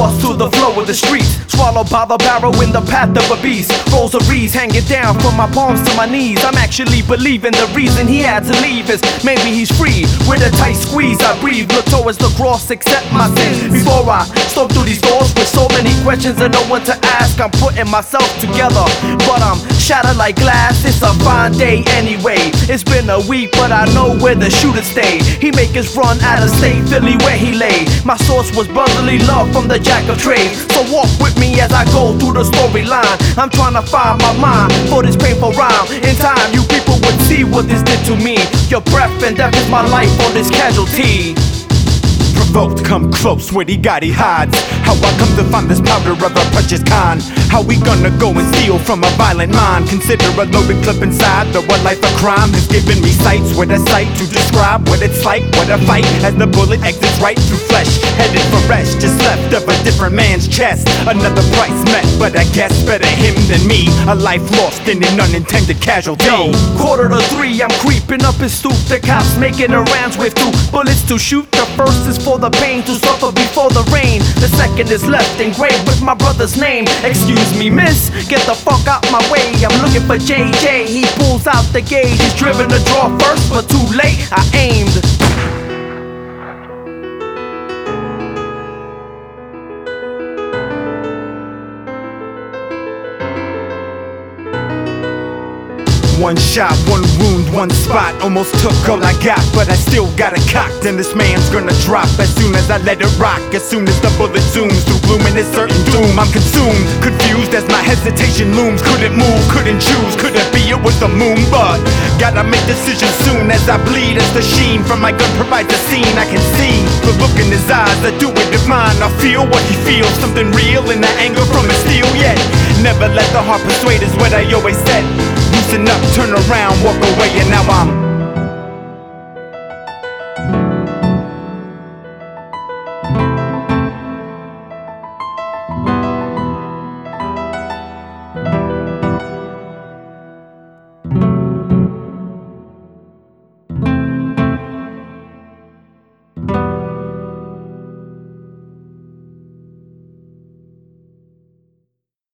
lost to the flow of the streets. Swallowed by the barrow in the path of a beast. Rosaries hanging down from my palms to my knees. I'm actually believing the reason he had to leave is maybe he's free. With a tight squeeze I breathe, look towards the cross, accept my sins before I step through these doors with so many questions and no one to ask. I'm putting myself together, but I'm shattered like glass. It's a fine day anyway. It's been a week, but I know where the shooter stayed. He make us run out of state, Philly where he lay. My source was brotherly love from the jack of trades. So walk with me as I go through the storyline. I'm trying to find my mind for this painful rhyme. In time, you people would see what this did to me. Your breath and death is my life on this casualty. Provoked, come close, where he got he hides. How I come to find this powder of a precious kind. How we gonna go and steal from a violent mind? Consider a loaded clip inside, though a life of crime has given me sights with a sight to describe what it's like, what a fight, as the bullet exits right through flesh. Headed for rest, just left of a different man's chest. Another price met, but I guess better him than me. A life lost in an unintended casualty. Yo, 2:45, I'm creeping up his stoop. The cops making a rounds with 2 bullets to shoot. The first is for the pain to suffer before the rain. The second is left engraved with my brother's name. Excuse me, miss, get the fuck out my way. I'm looking for JJ, he pulls out the gauge. He's driven to draw first, but too late, I aimed. One shot, one wound, one spot. Almost took all I got, but I still got it cocked. And this man's gonna drop as soon as I let it rock. As soon as the bullet zooms through gloom and it's certain doom. I'm consumed, confused as my hesitation looms. Couldn't move, couldn't choose, could it be it was the moon? But gotta make decisions soon as I bleed. As the sheen from my gun provides the scene. I can see the look in his eyes, I do it divine. I feel what he feels, something real in the anger from his steel. Yet never let the heart persuade is what I always said. Loosen up, turn around, walk away, and now I'm